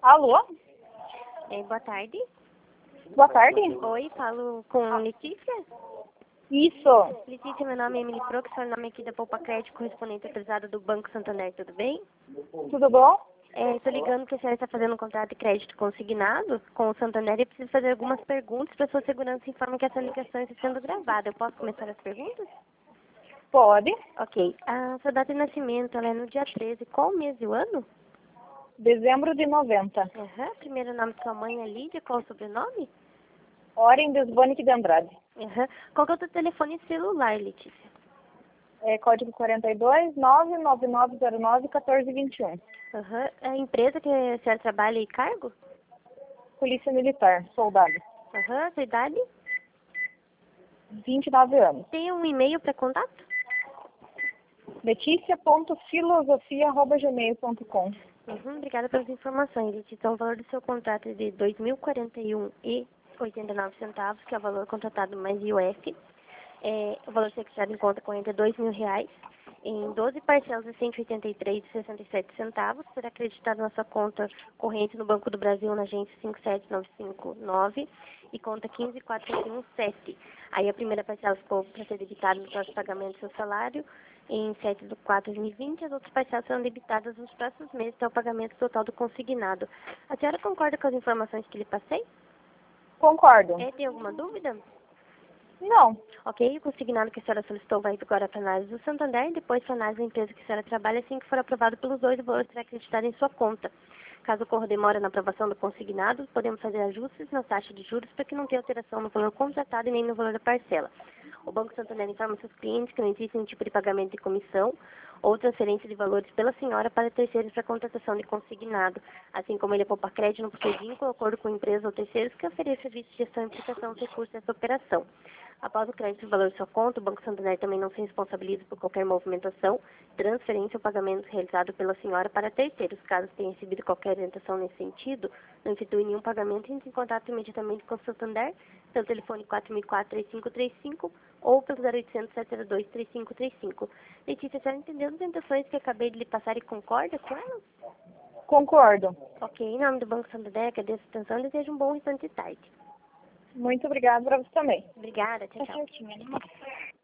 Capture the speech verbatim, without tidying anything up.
Alô? É, boa tarde. Boa tarde. Oi, falo com Letícia. Isso. Letícia, meu nome é Emily Pro, que sou o nome aqui da Poupa Crédito, correspondente autorizado do Banco Santander, tudo bem? Tudo bom? É, estou ligando porque a senhora está fazendo um contrato de crédito consignado com o Santander e preciso fazer algumas perguntas para sua segurança. Informa que essa ligação está sendo gravada. Eu posso começar as perguntas? Pode. Ok. A sua data de nascimento ela é no dia treze. Qual o mês e o ano? Dezembro de noventa. Aham. Primeiro nome de sua mãe é Lídia. Qual o sobrenome? Oren Desbonic de Andrade. Aham. Qual que é o seu telefone celular, Letícia? É, código quarenta e dois, nove nove nove zero nove, um quatro dois um. Aham. A empresa que a senhora trabalha e cargo? Polícia Militar, soldado. Aham. Sua idade? vinte e nove anos. Tem um e-mail para contato? Letícia ponto filosofia arroba gmail ponto com. Uhum, obrigada pelas informações, Letícia. Então, o valor do seu contrato é de dois mil e quarenta e um reais e oitenta e nove centavos, que é o valor contratado mais I O F. É, o valor fixado em conta corrente é dois mil reais. Em doze parcelas de cento e oitenta e três reais e sessenta e sete centavos, será acreditado na sua conta corrente no Banco do Brasil, na agência cinco sete nove cinco nove e conta quinze quatro um sete. Aí a primeira parcela ficou para ser debitada no próximo pagamento do seu salário, em sete de quatro de dois mil e vinte, as outras parcelas serão debitadas nos próximos meses até o pagamento total do consignado. A senhora concorda com as informações que lhe passei? Concordo. É, tem alguma dúvida? Não. Ok, o consignado que a senhora solicitou vai agora para a análise do Santander e depois para a análise da empresa que a senhora trabalha. Assim que for aprovado pelos dois, o valor será acreditado em sua conta. Caso ocorra demora na aprovação do consignado, podemos fazer ajustes na taxa de juros para que não tenha alteração no valor contratado e nem no valor da parcela. O Banco Santander informa seus clientes que não existe nenhum tipo de pagamento de comissão ou transferência de valores pela senhora para terceiros para contratação de consignado, assim como ele é poupa crédito, não possui vínculo, acordo com empresas ou terceiros que ofereçam serviço de gestão e implicação dos recursos dessa operação. Após o crédito do valor de sua conta, o Banco Santander também não se responsabiliza por qualquer movimentação, transferência ou pagamento realizado pela senhora para terceiros. Caso tenha recebido qualquer orientação nesse sentido, não efetue nenhum pagamento e entre em contato imediatamente com o Santander, pelo telefone quatro mil e quatro, três cinco três cinco ou pelo zero oitocentos, sete zero dois, três cinco três cinco. Letícia, a senhora entendeu as orientações que acabei de lhe passar e concorda com elas? Concordo. Ok, em nome do Banco Santander, agradeço a atenção e desejo um bom restante de tarde. Muito obrigada para você também. Obrigada, tchau, Tá tchau. certinho, né?